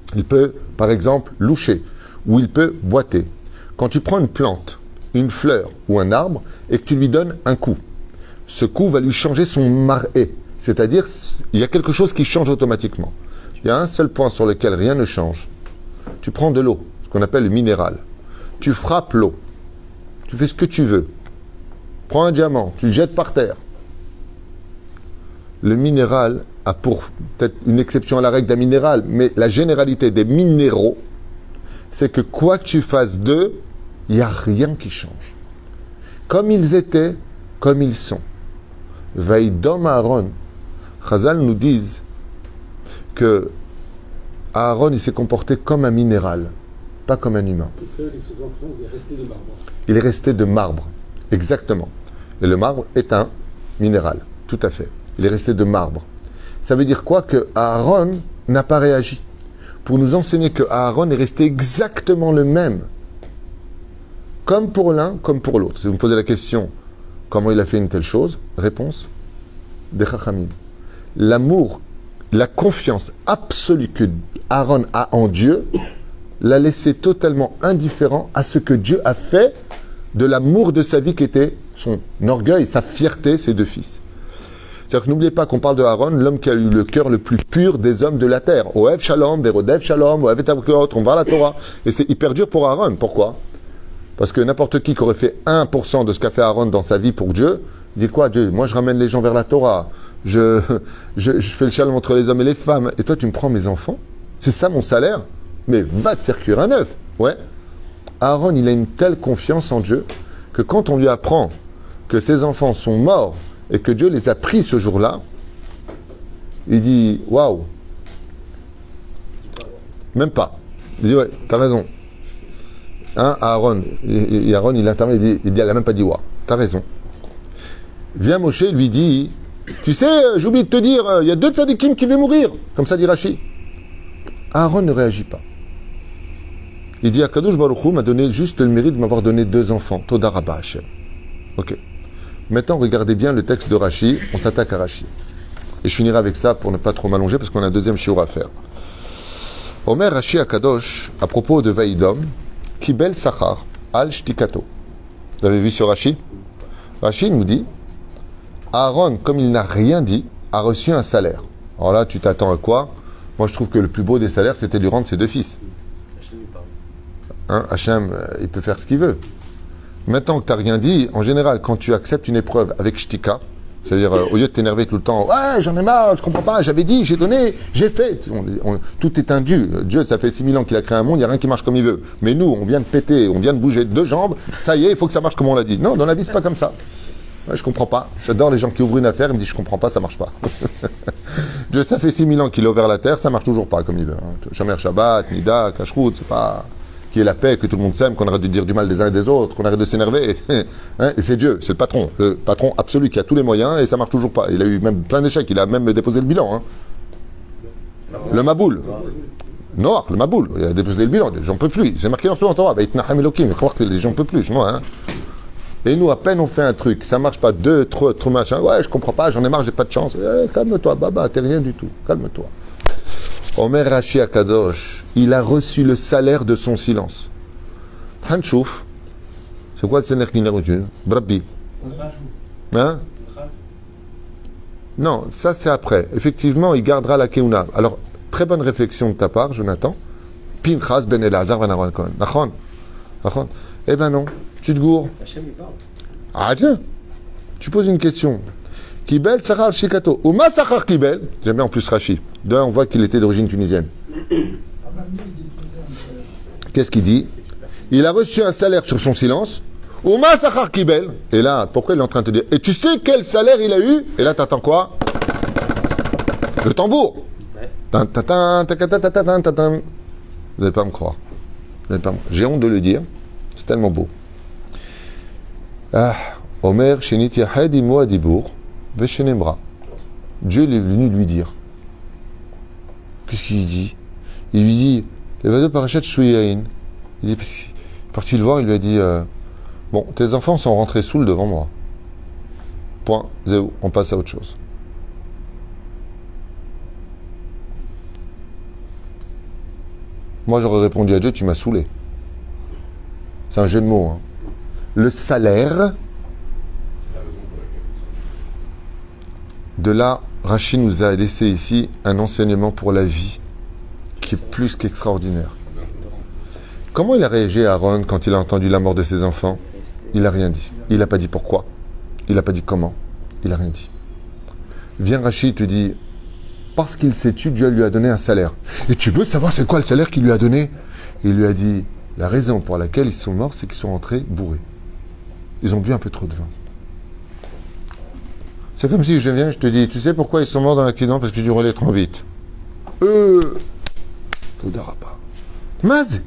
Il peut, par exemple, loucher, ou il peut boiter. Quand tu prends une plante, une fleur ou un arbre, et que tu lui donnes un coup, ce coup va lui changer son marée. C'est-à-dire, il y a quelque chose qui change automatiquement. Il y a un seul point sur lequel rien ne change. Tu prends de l'eau, ce qu'on appelle le minéral. Tu frappes l'eau. Tu fais ce que tu veux. Prends un diamant, tu le jettes par terre. Le minéral a pour peut-être une exception à la règle d'un minéral, mais la généralité des minéraux, c'est que quoi que tu fasses d'eux, il n'y a rien qui change. Comme ils étaient, comme ils sont. Vaïdom Aaron, Chazal nous disent que Aaron il s'est comporté comme un minéral, pas comme un humain. Il est resté de marbre. Il est resté de marbre, exactement. Et le marbre est un minéral, tout à fait. Il est resté de marbre. Ça veut dire quoi? Que Aaron n'a pas réagi. Pour nous enseigner que Aaron est resté exactement le même. Comme pour l'un, comme pour l'autre. Si vous me posez la question, comment il a fait une telle chose? Réponse, des Chachamim. L'amour, la confiance absolue que Aaron a en Dieu l'a laissé totalement indifférent à ce que Dieu a fait de l'amour de sa vie qui était son orgueil, sa fierté, ses deux fils. C'est-à-dire que n'oubliez pas qu'on parle de Aaron, l'homme qui a eu le cœur le plus pur des hommes de la terre. Oev Shalom, Verodev Shalom, Oev Etavkot, on va à la Torah. Et c'est hyper dur pour Aaron. Pourquoi? Parce que n'importe qui aurait fait 1% de ce qu'a fait Aaron dans sa vie pour Dieu, il dit quoi, Dieu? Moi je ramène les gens vers la Torah. Je fais le shalom entre les hommes et les femmes. Et toi tu me prends mes enfants? C'est ça mon salaire? Mais va te faire cuire un œuf. Ouais. Aaron, il a une telle confiance en Dieu que quand on lui apprend que ses enfants sont morts et que Dieu les a pris ce jour-là, il dit waouh. Même pas. Il dit ouais, t'as raison. Hein, Aaron, Aaron, il intervient, il dit, elle a même pas dit waouh. T'as raison. Vient Moshe, lui dit, tu sais, j'ai oublié de te dire, il y a 2 tzadikim qui vont mourir. Comme ça dit Rashi. Aaron ne réagit pas. Il dit, Akadosh Baruch Hu m'a donné juste le mérite de m'avoir donné 2 enfants. Toda Rabba Hashem. Ok. Maintenant, regardez bien le texte de Rashi. On s'attaque à Rashi. Et je finirai avec ça pour ne pas trop m'allonger parce qu'on a un deuxième shiur à faire. Omer Rashi Akadosh, à propos de Vaïdom, Kibel Sachar al Shtikato. Vous avez vu sur Rashi? Rashi nous dit, Aaron, comme il n'a rien dit, a reçu un salaire. Alors là, tu t'attends à quoi? Moi, je trouve que le plus beau des salaires, c'était de lui rendre ses 2 fils. Hein, Hachem, il peut faire ce qu'il veut. Maintenant que tu n'as rien dit, en général, quand tu acceptes une épreuve avec shtika, c'est-à-dire au lieu de t'énerver tout le temps, ouais, j'en ai marre, je comprends pas, j'avais dit, j'ai donné, j'ai fait. Tout est indu. Dieu, ça fait 6000 ans qu'il a créé un monde, il n'y a rien qui marche comme il veut. Mais nous, on vient de péter, on vient de bouger 2 jambes, ça y est, il faut que ça marche comme on l'a dit. Non, dans la vie, c'est pas comme ça. Ouais, je comprends pas. J'adore les gens qui ouvrent une affaire, ils me disent, je comprends pas, ça marche pas. Dieu, ça fait 6000 ans qu'il a ouvert la terre, ça marche toujours pas comme il veut. Shamer Shabbat, Nida, Kashrut, c'est pas... Qui est la paix, que tout le monde s'aime, qu'on arrête de dire du mal des uns et des autres, qu'on arrête de s'énerver. Hein, et c'est Dieu, c'est le patron absolu qui a tous les moyens et ça marche toujours pas. Il a eu même plein d'échecs, il a même déposé le bilan. Hein. Le Maboul. Noir, le Maboul, il a déposé le bilan, j'en peux plus. C'est marqué dans ce Torah, Itnachem Elokim, j'en peux plus, moi. Hein. Et nous, à peine on fait un truc, ça marche pas, 2, 3 machin, ouais, je comprends pas, j'en ai marre, j'ai pas de chance. Calme-toi, Baba, t'es rien du tout, calme-toi. Omer Rashi Akadosh, il a reçu le salaire de son silence. Hanchouf, c'est quoi le salaire qu'il a reçu? Brabbi. Hein? Non, ça c'est après. Effectivement, il gardera la keuna. Alors, très bonne réflexion de ta part, Jonathan. Pinchas ben Elazar ben Aaron Cohen. Nachon? Eh ben non, tu te gourres. Ah tiens, tu poses une question. Kibel Sachar Shikato. Ou ma Sachar Kibel. J'aime bien en plus Rashi. De là, on voit qu'il était d'origine tunisienne. Qu'est-ce qu'il dit? Il a reçu un salaire sur son silence. Ou ma Sachar Kibel. Et là, pourquoi il est en train de te dire? Et tu sais quel salaire il a eu? Et là, t'attends quoi? Le tambour. Vous n'allez pas me croire. J'ai honte de le dire. C'est tellement beau. Ah, Omer Shenit Yahed Imo Adibour. Dieu est venu lui dire. Qu'est-ce qu'il dit? Il lui dit, les vadeux parachat Shouyaïn. Il est parti le voir, il lui a dit, bon, tes enfants sont rentrés saouls devant moi. Point, zéro, on passe à autre chose. Moi, j'aurais répondu à Dieu, tu m'as saoulé. C'est un jeu de mots. Hein. Le salaire, de là, Rachid nous a laissé ici un enseignement pour la vie qui est plus qu'extraordinaire. Comment il a réagi Aaron quand il a entendu la mort de ses enfants? Il n'a rien dit. Il n'a pas dit pourquoi. Il n'a pas dit comment. Il n'a rien dit. Viens Rachid te dit, parce qu'il s'est tué, Dieu lui a donné un salaire. Et tu veux savoir c'est quoi le salaire qu'il lui a donné? Il lui a dit, la raison pour laquelle ils sont morts, c'est qu'ils sont rentrés bourrés. Ils ont bu un peu trop de vin. C'est comme si je viens, je te dis, tu sais pourquoi ils sont morts dans l'accident? Parce que tu roulais trop vite. Toudaraba. Maz.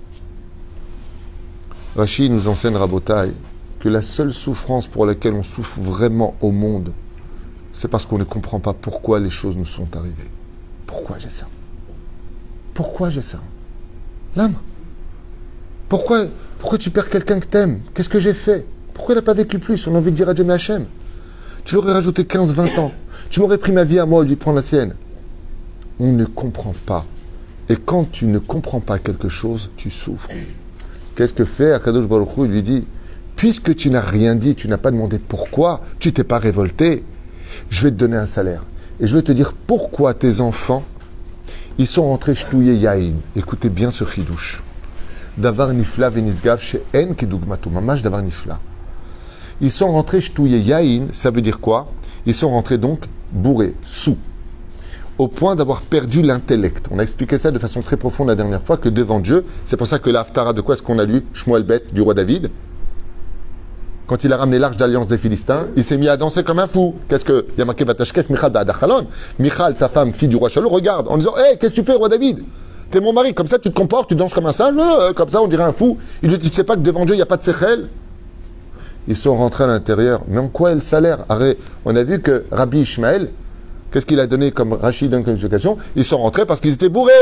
Rachid nous enseigne Rabotai que la seule souffrance pour laquelle on souffre vraiment au monde, c'est parce qu'on ne comprend pas pourquoi les choses nous sont arrivées. Pourquoi j'ai ça? Pourquoi j'ai ça? L'âme. Pourquoi tu perds quelqu'un que t'aimes? Qu'est-ce que j'ai fait? Pourquoi il n'a pas vécu plus? On a envie de dire à Dieu Hachem. Tu l'aurais rajouté 15-20 ans. Tu m'aurais pris ma vie à moi et lui prendre la sienne. On ne comprend pas. Et quand tu ne comprends pas quelque chose, tu souffres. Qu'est-ce que fait Akadosh Baruch Hu? Il lui dit, puisque tu n'as rien dit, tu n'as pas demandé pourquoi, tu t'es pas révolté, je vais te donner un salaire. Et je vais te dire pourquoi tes enfants, ils sont rentrés shtouye yaïn. Écoutez bien ce chidouche. Davar nifla venisgav chez en kedugmato. Mamash davar nifla. Ils sont rentrés shtouye yaïn, ça veut dire quoi? Ils sont rentrés donc bourrés, sous, au point d'avoir perdu l'intellect. On a expliqué ça de façon très profonde la dernière fois, que devant Dieu, c'est pour ça que l'Haftara, de quoi est-ce qu'on a lu? Shmuel Bet, du roi David. Quand il a ramené l'arche d'alliance des Philistins, il s'est mis à danser comme un fou. Qu'est-ce que... Il y a marqué Vatashkef Michal Ba'adachalon. Michal, sa femme, fille du roi Shaul, regarde en disant, hé, qu'est-ce que tu fais, roi David? T'es mon mari, comme ça tu te comportes, tu danses comme un singe, comme ça on dirait un fou. Il lui dit, tu sais pas que devant Dieu, il n'y a pas de séchel? Ils sont rentrés à l'intérieur. Mais en quoi est le salaire? Arrête. On a vu que Rabbi Ishmael, qu'est-ce qu'il a donné comme Rachid donne comme explication? Ils sont rentrés parce qu'ils étaient bourrés.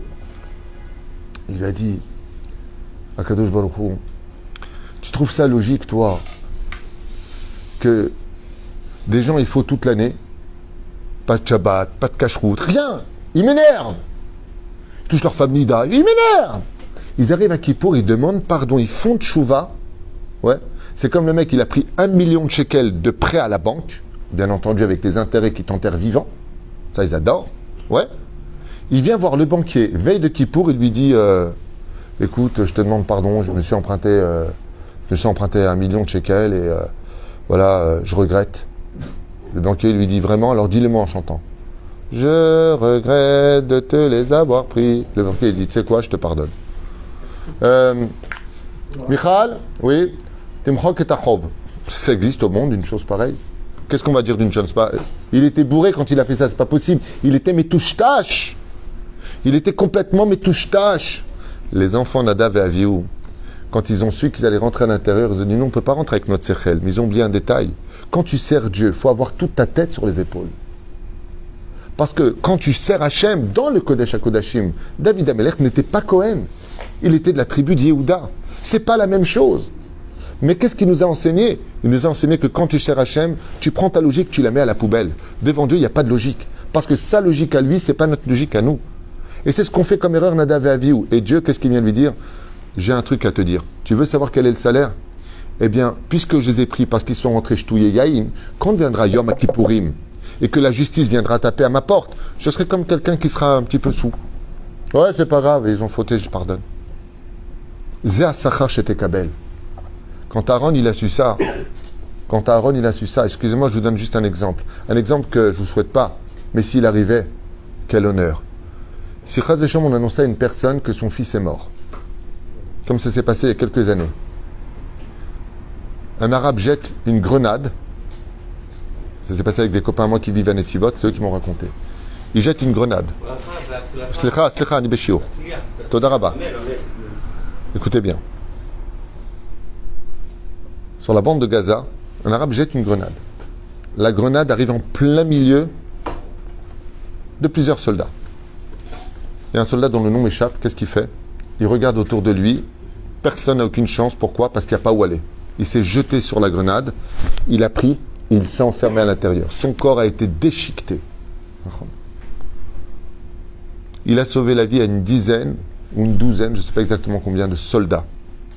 Il lui a dit, Akadosh Baruch Hu, tu trouves ça logique, toi, que des gens, il faut toute l'année, pas de Shabbat, pas de cacheroute, rien. Ils m'énervent. Ils touchent leur famille d'âge, ils m'énervent. Ils arrivent à Kippour, ils demandent pardon, ils font tchouva. Ouais. C'est comme le mec, il a pris 1 million de shekels de prêt à la banque, bien entendu avec les intérêts qui t'enterrent vivant. Ça, ils adorent. Ouais. Il vient voir le banquier, veille de Kippour, il lui dit écoute, je te demande pardon, je me suis emprunté 1 million de shekels et voilà, je regrette. Le banquier lui dit vraiment, alors dis-le-moi en chantant. Je regrette de te les avoir pris. Le banquier dit, tu sais quoi, je te pardonne. Michal, oui, Timchok et Tahov. Ça existe au monde, une chose pareille. Qu'est-ce qu'on va dire d'une chose pareille? Il était bourré quand il a fait ça, c'est pas possible. Il était métouche-tâche. Il était complètement métouche-tâche. Les enfants Nadav et Avihu, quand ils ont su qu'ils allaient rentrer à l'intérieur, ils ont dit non, on ne peut pas rentrer avec notre sechel. Mais ils ont oublié un détail. Quand tu sers Dieu, il faut avoir toute ta tête sur les épaules. Parce que quand tu sers Hachem dans le Kodesh HaKodashim, David Amelech n'était pas Cohen. Il était de la tribu d'Yehuda. C'est pas la même chose. Mais qu'est-ce qu'il nous a enseigné? Il nous a enseigné que quand tu sers Hachem, tu prends ta logique, tu la mets à la poubelle. Devant Dieu, il n'y a pas de logique. Parce que sa logique à lui, c'est pas notre logique à nous. Et c'est ce qu'on fait comme erreur Nadav et Avihu. Et Dieu, qu'est-ce qu'il vient lui dire? J'ai un truc à te dire. Tu veux savoir quel est le salaire? Eh bien, puisque je les ai pris parce qu'ils sont rentrés shtouye yaïn, quand viendra Yom Kippourim et que la justice viendra taper à ma porte, je serai comme quelqu'un qui sera un petit peu sous. Ouais, c'est pas grave, ils ont fauté, je pardonne. Zéa Sachar Shetekabel. Quand Aaron il a su ça, excusez-moi, je vous donne juste un exemple que je vous souhaite pas, mais s'il arrivait, quel honneur. Si Chaz Vesham on annonçait à une personne que son fils est mort, comme ça s'est passé il y a quelques années, un arabe jette une grenade, ça s'est passé avec des copains à moi qui vivent à Netivot, c'est eux qui m'ont raconté. Il jette une grenade. Slicha, Ani Beshio. Toda Rabba. Écoutez bien. Sur la bande de Gaza, un arabe jette une grenade. La grenade arrive en plein milieu de plusieurs soldats. Il y a un soldat dont le nom m'échappe, qu'est-ce qu'il fait? Il regarde autour de lui, personne n'a aucune chance, pourquoi? Parce qu'il n'y a pas où aller. Il s'est jeté sur la grenade, il a pris, et il s'est enfermé à l'intérieur. Son corps a été déchiqueté. Il a sauvé la vie à une dizaine, ou une douzaine, je ne sais pas exactement combien, de soldats.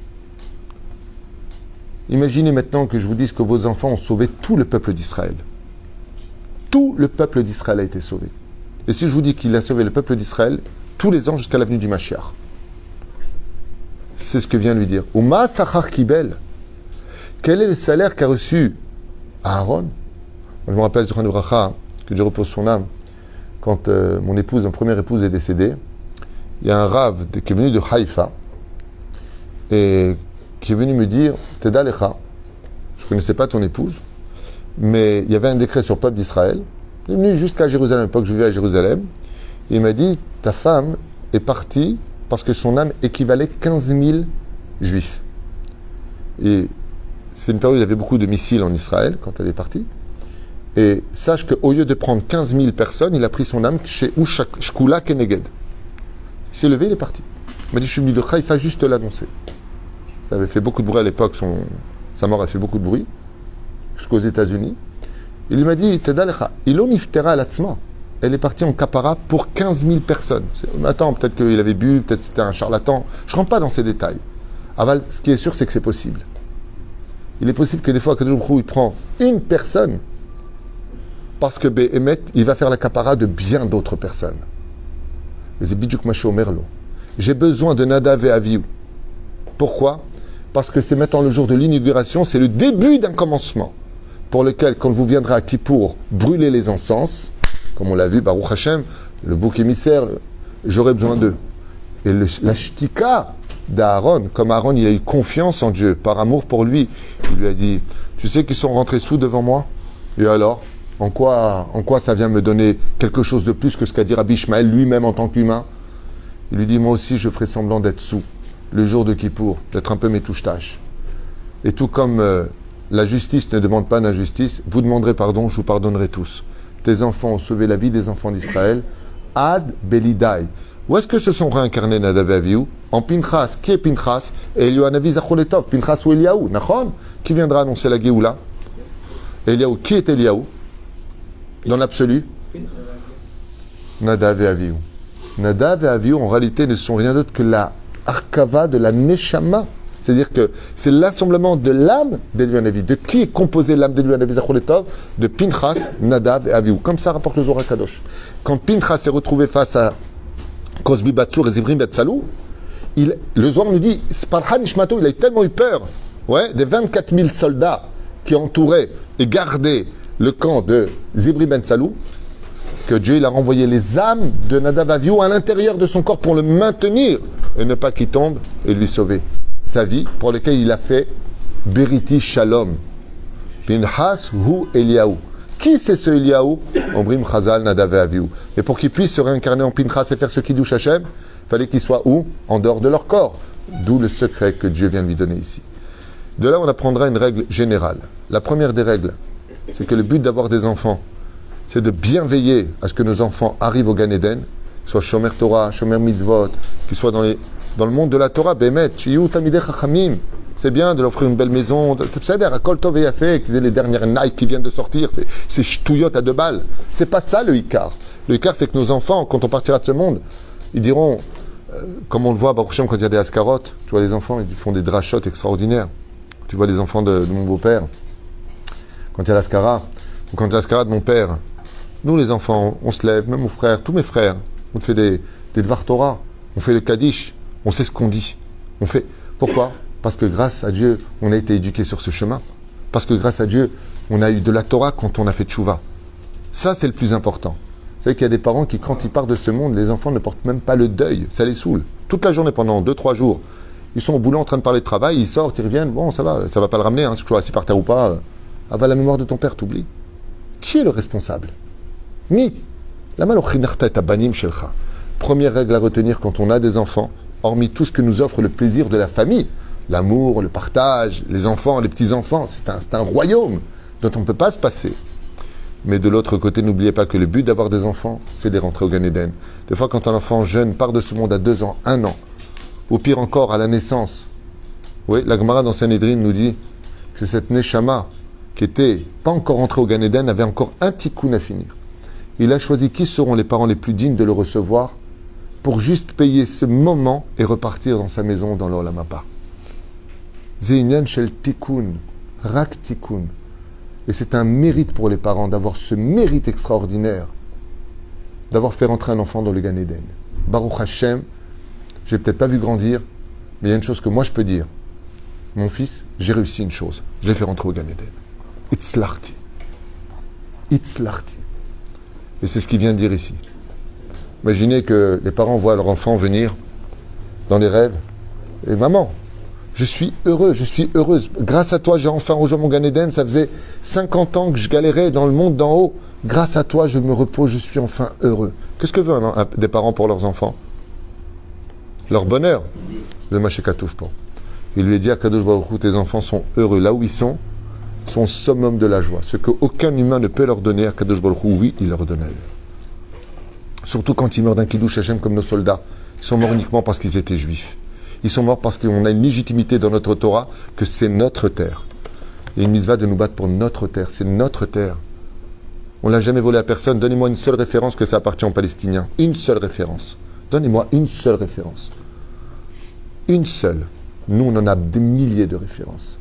Imaginez maintenant que je vous dise que vos enfants ont sauvé tout le peuple d'Israël. Tout le peuple d'Israël a été sauvé. Et si je vous dis qu'il a sauvé le peuple d'Israël tous les ans jusqu'à l'avenue du Mashiach, c'est ce que vient de lui dire. Uma Sachar Kibel. Quel est le salaire qu'a reçu Aaron? Moi, je me rappelle, Zichron Bracha, que Dieu repose son âme, quand mon épouse, ma première épouse, est décédée, il y a un rave qui est venu de Haïfa et qui est venu me dire Teda Lecha, je ne connaissais pas ton épouse, mais il y avait un décret sur le peuple d'Israël. Il est venu jusqu'à Jérusalem, à l'époque je vivais à Jérusalem, et il m'a dit ta femme est partie parce que son âme équivalait 15 000 juifs. Et c'est une période où il y avait beaucoup de missiles en Israël quand elle est partie. Et sache qu'au lieu de prendre 15 000 personnes, il a pris son âme chez Shkula Keneged. Il s'est levé, il est parti. Il m'a dit, je suis venu de Haïfa juste l'annoncer. Ça avait fait beaucoup de bruit à l'époque, sa mort a fait beaucoup de bruit, jusqu'aux États-Unis. Il m'a dit, Tedalecha, il oniftera l'atzma. Elle est partie en capara pour 15 000 personnes. Attends, peut-être qu'il avait bu, peut-être c'était un charlatan. Je ne rentre pas dans ces détails. Aval, ce qui est sûr, c'est que c'est possible. Il est possible que des fois, Kadosh Baruch Hu, il prend une personne parce que Behemet, il va faire la capara de bien d'autres personnes. J'ai besoin de Nadav et Avihu. Pourquoi? Parce que c'est maintenant le jour de l'inauguration, c'est le début d'un commencement pour lequel, quand vous viendrez à Kippour brûler les encens, comme on l'a vu, Baruch Hashem, le bouc émissaire, j'aurai besoin d'eux. Et la shtika d'Aaron, comme Aaron, il a eu confiance en Dieu, par amour pour lui, il lui a dit, tu sais qu'ils sont rentrés sous devant moi? Et alors, en quoi ça vient me donner quelque chose de plus que ce qu'a dit Rabbi Ishmael lui-même en tant qu'humain? Il lui dit, moi aussi, je ferai semblant d'être sous, le jour de Kippour, d'être un peu mes touche-tâches. Et tout comme la justice ne demande pas d'injustice, vous demanderez pardon, je vous pardonnerai tous. Tes enfants ont sauvé la vie des enfants d'Israël. Ad Belidai. Où est-ce que se sont réincarnés Nadav et Avihu? En Pinchas. Qui est Pinchas? Eliyahu Zacholetov. Pinchas ou Eliyahu? Nachon? Qui viendra annoncer la Géoula? Eliyahu. Qui est Eliyahu? Dans l'absolu? Nadav et Avihu. Nadav et Avihu, en réalité, ne sont rien d'autre que la Arkava de la Neshama. C'est-à-dire que c'est l'assemblement de l'âme d'Eliyahu Hanavi. De qui est composée l'âme d'Eliyahu Hanavi Zacholetov? De Pinchas, Nadav et Avihu. Comme ça rapporte le Zohar Kadosh. Quand Pinchas s'est retrouvé face à Cosbi Batsur et Zibrim Betsalou, le Zohar nous dit, Sparhan Ishmato, il a tellement eu peur, des 24 000 soldats qui entouraient et gardaient le camp de Zibri Ben Salou, que Dieu il a renvoyé les âmes de Nadav Avihu à l'intérieur de son corps pour le maintenir et ne pas qu'il tombe et lui sauver sa vie, pour lequel il a fait Beriti Shalom. Pinchas hu Eliyahu. Qui c'est ce Eliyahu? Ombrim Chazal Nadav Avihu. Et pour qu'il puisse se réincarner en Pinchas et faire ce Kiddush Hashem, il fallait qu'il soit où? En dehors de leur corps. D'où le secret que Dieu vient de lui donner ici. De là, on apprendra une règle générale. La première des règles, c'est que le but d'avoir des enfants, c'est de bien veiller à ce que nos enfants arrivent au Gan Eden, qu'ils soient Shomer Torah, Shomer Mitzvot, qu'ils soient dans le monde de la Torah, Bemet, Shiyu Tamidei Chachamim. C'est bien de leur offrir une belle maison, c'est-à-dire à Kol Tov et Yafé, qu'ils aient les dernières Nike qui viennent de sortir, c'est ch'touillottes à 2 balles. C'est pas ça le Icar. Le Icar, c'est que nos enfants, quand on partira de ce monde, ils diront, comme on le voit, Baruch Hashem, quand il y a des askarotes, tu vois les enfants, ils font des drachot extraordinaires. Tu vois les enfants de mon beau-père, quand il y a l'askara, ou quand il y a l'askara de mon père. Nous, les enfants, on se lève, même mon frère, tous mes frères, on fait des Dvar Torah, on fait le Kaddish, on sait ce qu'on dit. On fait. Pourquoi? Parce que grâce à Dieu, on a été éduqués sur ce chemin. Parce que grâce à Dieu, on a eu de la Torah quand on a fait tchouva. Ça, c'est le plus important. Vous savez qu'il y a des parents qui, quand ils partent de ce monde, les enfants ne portent même pas le deuil. Ça les saoule. Toute la journée, pendant 2-3 jours, ils sont au boulot en train de parler de travail, ils sortent, ils reviennent. Bon, ça va pas le ramener, hein, si je suis assis par terre ou pas. Ah bah, la mémoire de ton père t'oublie. Qui est le responsable? Mi. La malochinarta et abanim shelcha. Première règle à retenir quand on a des enfants, hormis tout ce que nous offre le plaisir de la famille, l'amour, le partage, les enfants, les petits-enfants, c'est un royaume dont on ne peut pas se passer. Mais de l'autre côté, n'oubliez pas que le but d'avoir des enfants, c'est de rentrer au Gan Eden. Des fois, quand un enfant jeune part de ce monde à 2 ans, 1 an, ou pire encore, à la naissance, oui, la Gemara dans Sanhedrin nous dit que cette Neshama, qui était pas encore rentrée au Gan Eden, avait encore un tikkun à finir. Il a choisi qui seront les parents les plus dignes de le recevoir pour juste payer ce moment et repartir dans sa maison dans l'Olam Haba. Zeinyan shel tikkun, rak tikkun. Et c'est un mérite pour les parents d'avoir ce mérite extraordinaire d'avoir fait rentrer un enfant dans le Gan Eden. Baruch Hashem, je l'ai peut-être pas vu grandir, mais il y a une chose que moi je peux dire. Mon fils, j'ai réussi une chose. Je l'ai fait rentrer au Gan Eden. Itzlarti. Itzlarti. Et c'est ce qu'il vient de dire ici. Imaginez que les parents voient leur enfant venir dans les rêves. Et maman, je suis heureux, je suis heureuse. Grâce à toi, j'ai enfin rejoint mon Gan Eden. Ça faisait 50 ans que je galérais dans le monde d'en haut. Grâce à toi, je me repose, je suis enfin heureux. Qu'est-ce que veulent des parents pour leurs enfants? Leur bonheur. Le Mashekatouf pour. Il lui a dit à Kadosh Baruch Hu, tes enfants sont heureux là où ils sont au summum de la joie. Ce qu'aucun humain ne peut leur donner, à Kadosh Baruch Hu, oui, il leur donne à eux. Surtout quand ils meurent d'un kiddush Hashem comme nos soldats. Ils sont morts uniquement parce qu'ils étaient juifs. Ils sont morts parce qu'on a une légitimité dans notre Torah que c'est notre terre. Et une mitzvah de nous battre pour notre terre. C'est notre terre. On ne l'a jamais volé à personne. Donnez-moi une seule référence que ça appartient aux Palestiniens. Une seule référence. Donnez-moi une seule référence. Une seule. Nous, on en a des milliers de références.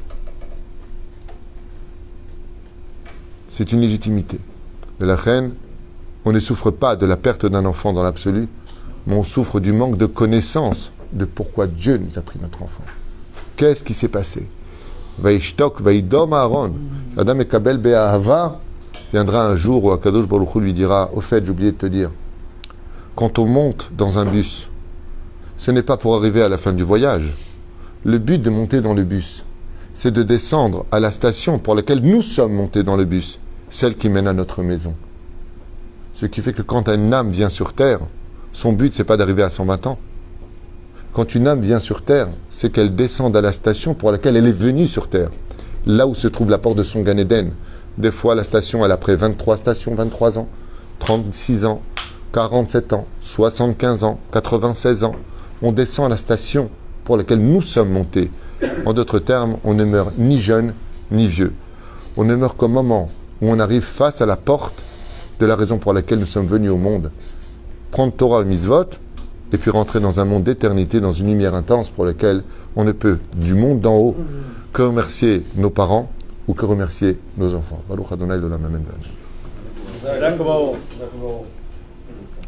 C'est une légitimité. De la reine, on ne souffre pas de la perte d'un enfant dans l'absolu, mais on souffre du manque de connaissance de pourquoi Dieu nous a pris notre enfant. Qu'est-ce qui s'est passé? Vaishtok, vaidom Aaron. Adam et Kabel be'ahava. Viendra un jour où Akadosh Baruch Hu lui dira, au fait, j'ai oublié de te dire, quand on monte dans un bus, ce n'est pas pour arriver à la fin du voyage. Le but de monter dans le bus, c'est de descendre à la station pour laquelle nous sommes montés dans le bus, celle qui mène à notre maison. Ce qui fait que quand une âme vient sur terre, son but, c'est pas d'arriver à 120 ans. Quand une âme vient sur terre, c'est qu'elle descende à la station pour laquelle elle est venue sur terre. Là où se trouve la porte de son Gan Eden. Des fois, la station, elle a après 23 stations, 23 ans, 36 ans, 47 ans, 75 ans, 96 ans. On descend à la station pour laquelle nous sommes montés. En d'autres termes, on ne meurt ni jeune, ni vieux. On ne meurt qu'au moment où on arrive face à la porte de la raison pour laquelle nous sommes venus au monde. Prendre Torah et Mitzvot, et puis rentrer dans un monde d'éternité, dans une lumière intense pour laquelle on ne peut, du monde d'en haut, que remercier nos parents ou que remercier nos enfants. Baruch Adonai l'olam, amen.